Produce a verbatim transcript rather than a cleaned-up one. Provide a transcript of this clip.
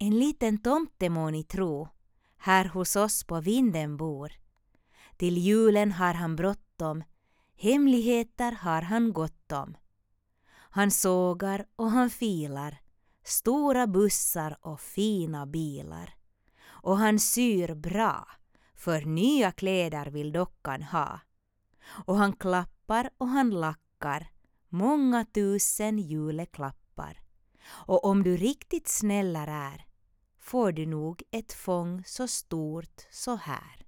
En liten tomte må ni tro, här hos oss på vinden bor. Till julen har han bråttom, hemligheter har han gott om. Han sågar och han filar, stora bussar och fina bilar. Och han syr bra, för nya kläder vill dockan ha. Och han klappar och han lackar, många tusen juleklappar. Och om du riktigt snällare är, får du nog ett fång så stort så här.